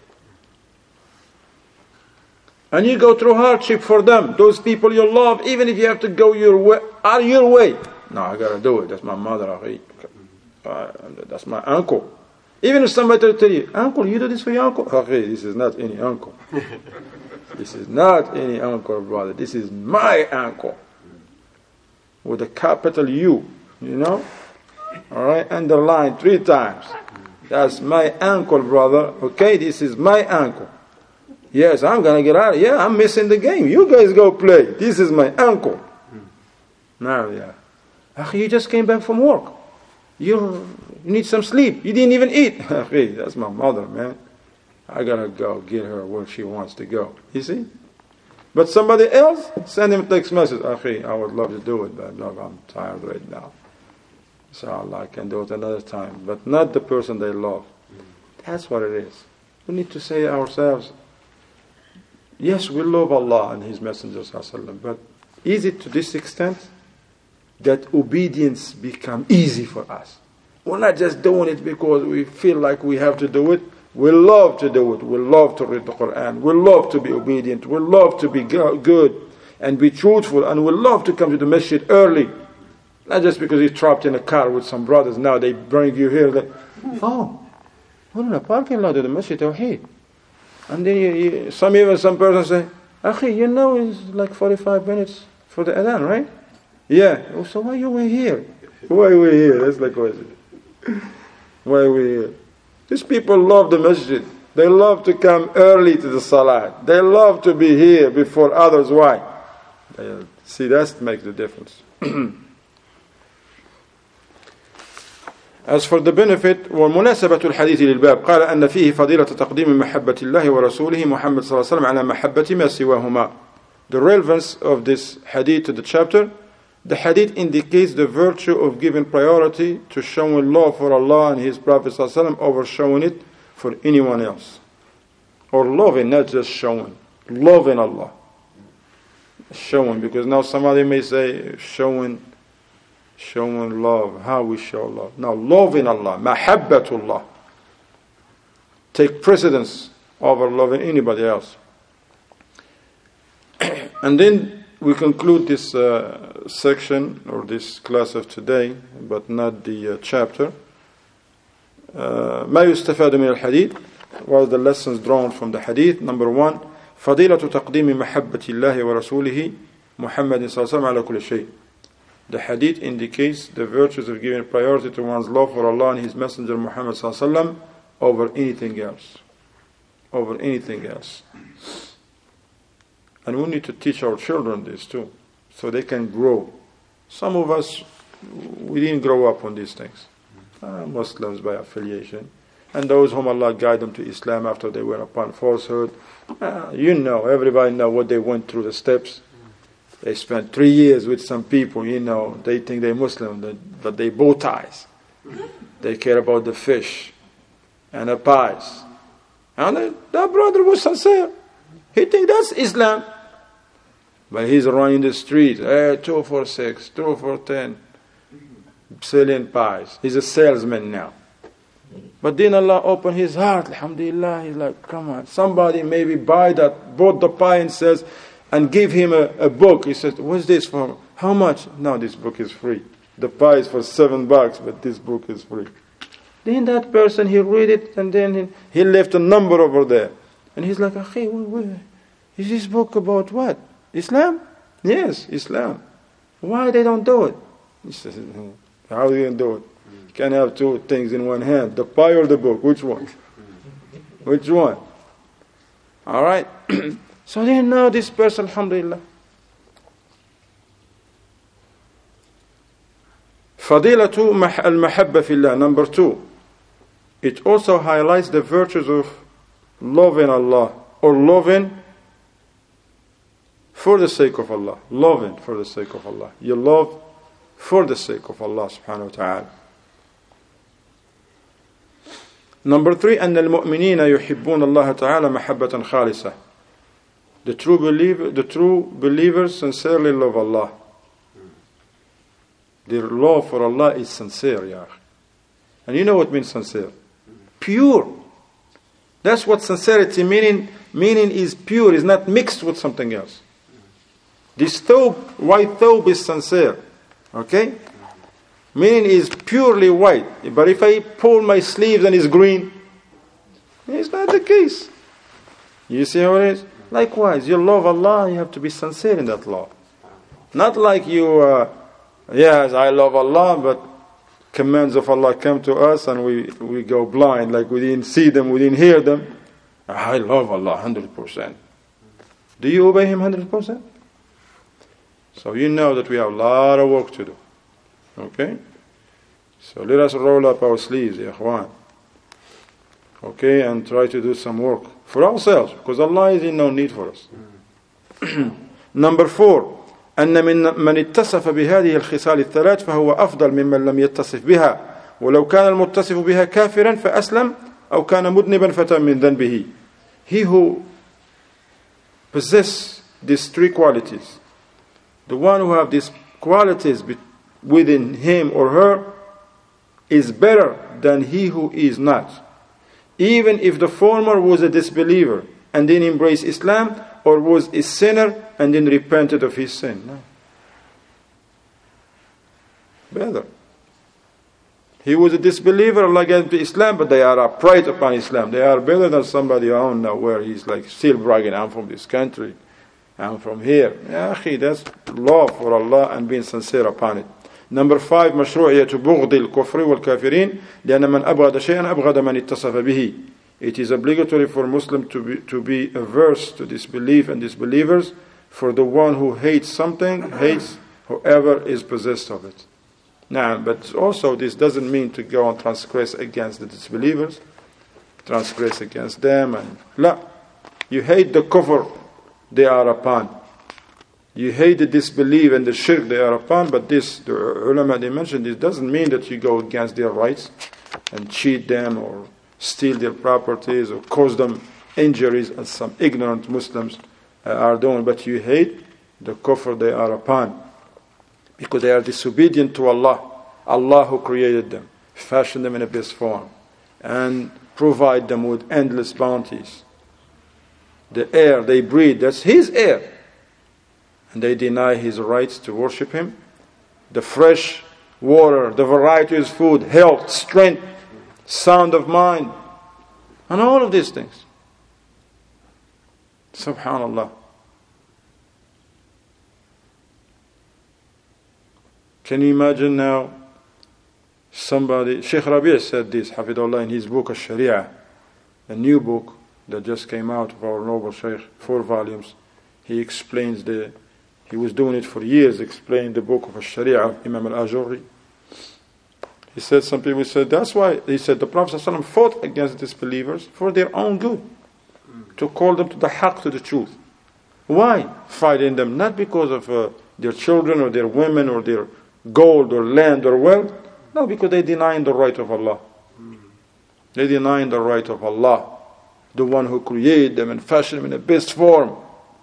And you go through hardship for them. Those people you love, even if you have to go your way, out of your way. No, I gotta do it. That's my mother. Uh, that's my uncle. Even if somebody tell you, uncle, you do this for your uncle? Okay, this is not any uncle. This is not any uncle, brother. This is my uncle. With a capital U, you know? Alright, underline three times. That's my uncle, brother. Okay, this is my uncle. Yes, I'm gonna get out. Yeah, I'm missing the game. You guys go play. This is my uncle. Now, yeah. Akhi, you just came back from work. You need some sleep. You didn't even eat. Akhi, that's my mother, man. I gotta go get her where she wants to go. You see? But somebody else, send him a text message. Akhi, I would love to do it, but no, I'm tired right now. So Allah, I can do it another time. But not the person they love. That's what it is. We need to say ourselves, yes, we love Allah and His Messenger, but is it to this extent that obedience become easy for us? We're not just doing it because we feel like we have to do it. We love to do it. We love to read the Quran. We love to be obedient. We love to be good and be truthful. And we love to come to the masjid early. Not just because you're trapped in a car with some brothers. Now they bring you here. Like, oh, we're in a parking lot of the masjid. Tawheed. And then you, you, some even some person say, Akhi, you know it's like forty-five minutes for the adhan, right? Yeah. Oh, so why you were here? Why are we here? That's the question. Why are we here? These people love the masjid. They love to come early to the salat. They love to be here before others. Why? They, see, that makes the difference. As for the benefit ومناسبة الحديث للباب قال أن فيه فضيلة تقديم محبة الله ورسوله محمد صلى الله عليه وسلم على محبة ما سواهما. The relevance of this hadith to the chapter, the hadith indicates the virtue of giving priority to showing love for Allah and His Prophet صلى الله عليه وسلم over showing it for anyone else. Or loving, not just showing. Loving Allah. Showing, because now somebody may say showing Showing love, how we show love. Now, loving Allah, mahabbatullah, take precedence over loving anybody else. and then we conclude this uh, section or this class of today, but not the uh, chapter. ما يستفاد من الحديث. What are the lessons drawn from the hadith? Number one, فضيلة تقديم محبة الله ورسوله محمد صلى الله عليه وسلم على كل شيء. The hadith indicates the virtues of giving priority to one's love for Allah and His Messenger Muhammad صلى الله عليه وسلم over anything else. Over anything else. And we need to teach our children this too, so they can grow. Some of us, we didn't grow up on these things. Uh, Muslims by affiliation. And those whom Allah guide them to Islam after they were upon falsehood. Uh, you know, everybody know what they went through the steps. They spent three years with some people, you know, they think they're Muslim, but they bow ties. They care about the fish and the pies. And that brother was sincere. He think that's Islam. But he's running the street, eh, two for six, two for ten, selling pies. He's a salesman now. But then Allah opened his heart, alhamdulillah. He's like, come on, somebody maybe buy that, bought the pie and says, and give him a, a book. He says, what's this for? How much? No, this book is free. The pie is for seven bucks, but this book is free. Then that person, he read it, and then he, he left a number over there. And he's like, Akhi, wait, wait. Is this book about what? Islam? Yes, Islam. Why they don't do it? He says, how do you do it? You can't have two things in one hand. The pie or the book? Which one? Which one? Alright. So then now this person, alhamdulillah. Fadilatu al-mahabba fillah. Number two. It also highlights the virtues of loving Allah, or loving for the sake of Allah. Loving for the sake of Allah. You love for the sake of Allah subhanahu wa ta'ala. Number three, أن المؤمنين يحبون الله تعالى محبة خالصة. The true believer, the true believers sincerely love Allah. Their love for Allah is sincere, ya. And you know what means sincere? Pure. That's what sincerity meaning meaning is pure, is not mixed with something else. This thobe, white thobe is sincere. Okay? Meaning is purely white. But if I pull my sleeves and it's green, it's not the case. You see how it is? Likewise, you love Allah, you have to be sincere in that love. Not like you, uh, yes, I love Allah, but commands of Allah come to us and we, we go blind, like we didn't see them, we didn't hear them. I love Allah one hundred percent. Do you obey Him one hundred percent? So you know that we have a lot of work to do. Okay? So let us roll up our sleeves, ya ikhwan. Okay, and try to do some work for ourselves, because Allah is in no need for us. Number four, أن من من اتصف بهذه الخصال الثلاث فهو أفضل ممن لم يتصف بها ولو كان المتصف بها كافرا فأسلم أو كان مذنبا فتى من ذنبه. He who possesses these three qualities, the one who have these qualities within him or her, is better than he who is not, even if the former was a disbeliever and then embraced Islam, or was a sinner and then repented of his sin. No. Better. He was a disbeliever, Allah gave him to Islam, but they are upright upon Islam. They are better than somebody I don't know where he's like still bragging, I'm from this country, I'm from here. Ya akhi, that's love for Allah and being sincere upon it. Number five, مشروعية بغض الكفر والكافرين لأن من أبغض شيئا أبغض من اتصف به. It is obligatory for Muslims to be, to be averse to disbelief and disbelievers, for the one who hates something hates whoever is possessed of it. Now, but also this doesn't mean to go and transgress against the disbelievers, transgress against them, and la. You hate the kufr they are upon. You hate the disbelief and the shirk they are upon, but this, the ulama they mentioned, this doesn't mean that you go against their rights and cheat them or steal their properties or cause them injuries as some ignorant Muslims uh, are doing. But you hate the kufr they are upon because they are disobedient to Allah. Allah who created them, fashioned them in a best form, and provide them with endless bounties. The air they breathe, that's His air. and they deny his rights to worship him. The fresh water, the variety of his food, health, strength, sound of mind, and all of these things. Subhanallah. Can you imagine now somebody, Sheikh Rabi' said this, Hafidullah, in his book Al-Sharia, a new book that just came out of our noble Sheikh, four volumes. He explains the, he was doing it for years, explained the book of Al-Sharia of Imam Al-Ajurri. He said, some people said, that's why, he said, the Prophet ﷺ fought against disbelievers for their own good, to call them to the haqq, to the truth. Why fighting them? Not because of uh, their children or their women or their gold or land or wealth. No, because they deny the right of Allah. They deny the right of Allah, the one who created them and fashioned them in the best form.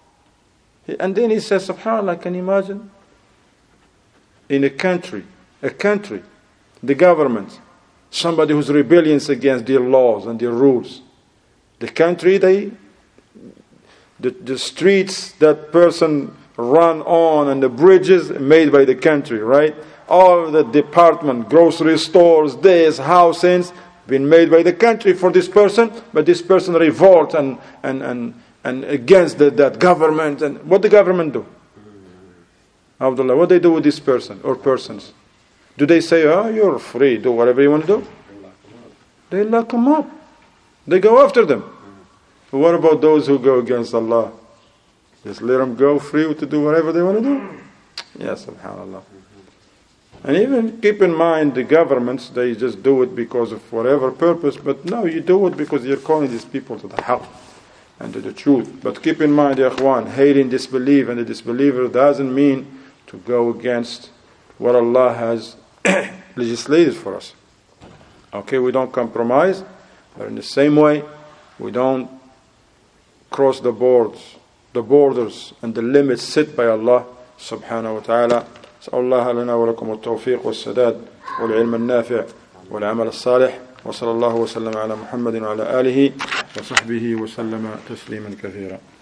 And then he says, subhanAllah, can you imagine? In a country, a country, the government, somebody who's rebellious against their laws and their rules. The country, they, the, the streets that person run on and the bridges made by the country, right? All the department, grocery stores, this, housings, been made by the country for this person, but this person revolt and and and, and against the, that government. And what the government do? Abdullah, what they do with this person or persons? Do they say, oh, you're free, do whatever you want to do? They lock them up. They go after them. But what about those who go against Allah? Just let them go free to do whatever they want to do? Yes, subhanAllah. And even keep in mind the governments, they just do it because of whatever purpose, but no, you do it because you're calling these people to the haqq and to the truth. But keep in mind, ya ikhwan, hating disbelief and the disbeliever doesn't mean to go against what Allah has legislated for us. Okay, we don't compromise, but in the same way, we don't cross the boards, the borders and the limits set by Allah subhanahu wa ta'ala. أسأل الله لنا ولكم التوفيق والسداد والعلم النافع والعمل الصالح وصلى الله وسلم على محمد وعلى آله وصحبه وسلم تسليما كثيرا.